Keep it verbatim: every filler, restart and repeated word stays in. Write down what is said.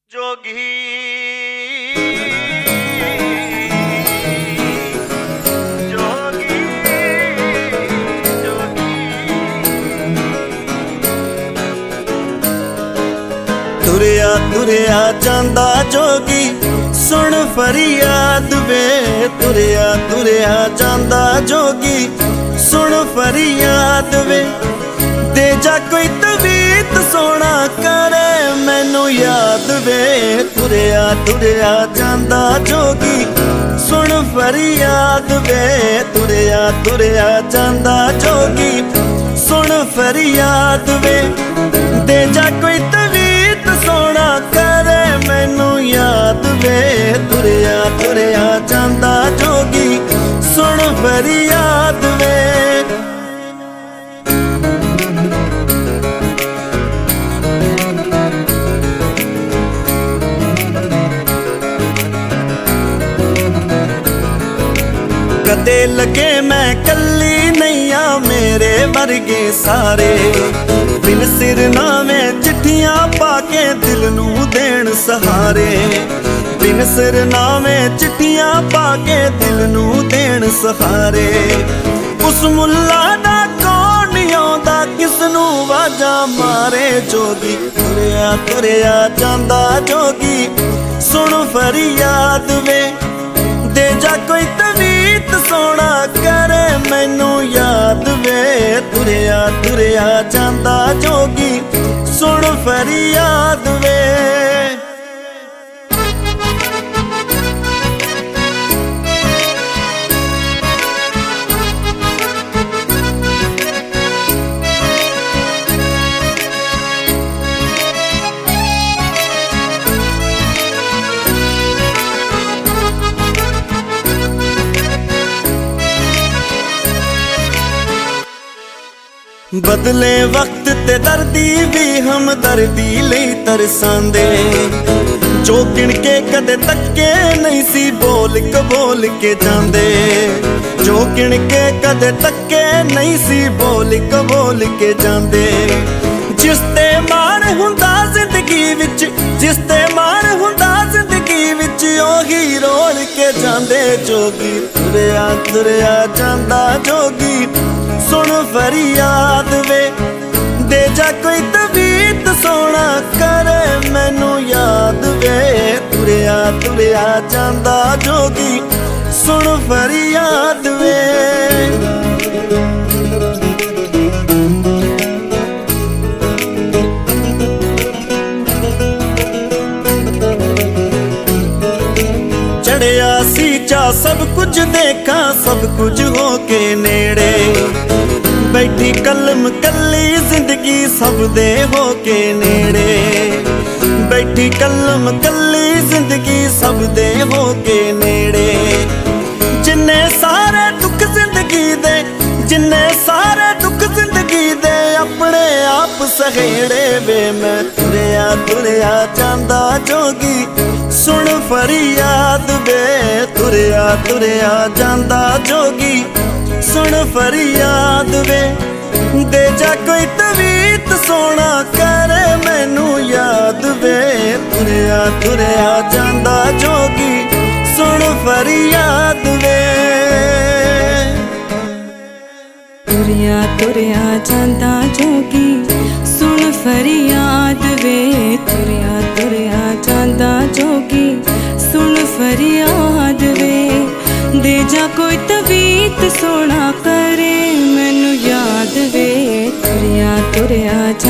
जोगी जोगी जोगी तुरया तुरया जांदा जोगी सुन फरियाद वे तुरया तुरया जांदा जोगी सुन फरियाद वे दे जा कोई तवीत सोना करे मैनू याद वे तुरया तुरया जांदा जोगी सुन फरियाद वे तुरया तुरया जांदा जोगी सुन फरियाद वे दे जा कोई तवीत सोना करे मैनू याद वे तुरया तुरया जांदा जोगी सुन फरियाद वे कदे लगे मैं कल्ली नैया मेरे वर्गे सारे बिन सिर नामे चिट्ठियां पाके दिल नू देण सहारे बिन सिर नामे चिट्ठियां पाके दिल नू देण सहारे उस मुल्ला दा कौन नहीं आउंदा किसनू वाजा मारे जोगी तुरया तुरया जांदा जोगी सुन फरियाद वे दे जा कोई तवीत सोना करे मैनू याद वे तुरया तुरया जांदा जोगी सुन फरियाद वे बदले वक्त ते दर्दी भी हम दर्दी लई तरसांदे जो गिण के कदे तक्के नहीं सी बोल कबोल के जांदे जो गिण के कदे तक्के नहीं सी बोल कबोल के जांदे जिस ते माण हुंदा जिंदगी विच जिस ते माण हुंदा जिंदगी विच ओही रोल के जांदे जोगी तुरया तुरया जांदा जोगी सुन फरियाद वे दे जा कोई तवीत सोना करे मैनू याद वे तुरया तुरया जांदा जोगी सुन फरियाद वे चढ़िया सी चा सब कुछ देखा सब कुछ हो के नेड़े बैठी कलम कल्ली जिंदगी सब दे हो के नेड़े बैठी कलम कल्ली जिंदगी सब दे हो के नेड़े जिन्ने सारे दुख जिंदगी दे जिन्ने सारे दुख जिंदगी दे अपने आप सहेड़े वे मैं तुरया तुरया जांदा जोगी सुन फरियाद वे तुरया तुरया जांदा जोगी सुन फरियाद वे दे जा कोई तवीत सोना करे मैनू याद वे तुरया तुरया जांदा जोगी सुन फरियाद वे तुरया तुरया जांदा जोगी सुन फरियाद वे तुरया तुरया जांदा जोगी सुन फरियाद वे दे जा कोई तवीत सोना करे मैनू याद वे तुरया तुरया